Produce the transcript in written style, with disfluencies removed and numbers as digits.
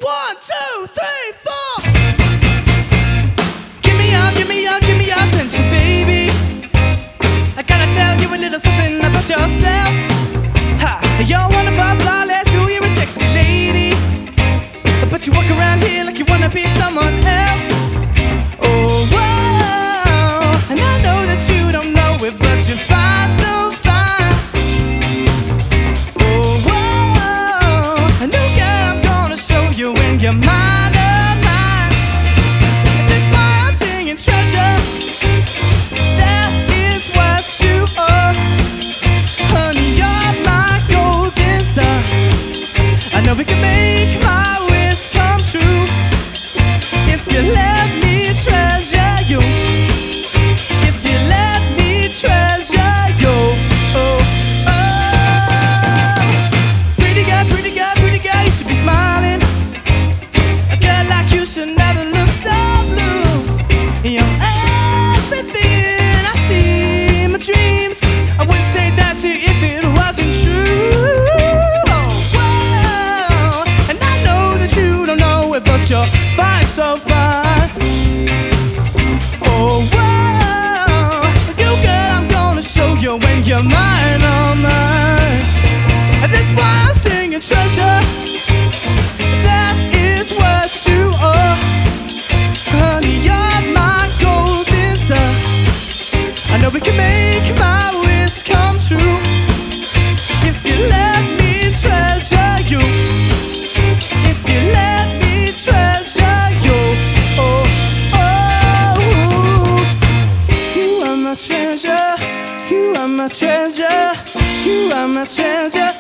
1, 2, 3, 4. Give me your attention, baby. I gotta tell you a little something about yourself. Ha, you're wonderful, flawless, ooh, you're a sexy lady. But you walk around here like you wanna be someone else. Oh, whoa, and I know that you don't know it, but you're fine, so fine. Oh, whoa, a new girl I'm gonna show you when you're mine, oh, mine. That's why I'm singing treasure. That is what you are. Honey, you're my golden star. I know we can make my wish come true if you let me treasure you. If you let me treasure you. Oh, oh. Pretty girl, you should be smiling. A girl like you should never look so blue. You're everything I see in my dreams. I wouldn't say that to you if it wasn't true. But you're fine, so fine. Oh, whoa, you girl, I'm gonna show you when you're mine, oh mine. And that's why I'm singing treasure. That is what you are. Honey, you're my golden star. I know we can make my wish come true if you let me treasure you. If you let me treasure you. Oh, oh, you are my treasure. You are my treasure. You are my treasure.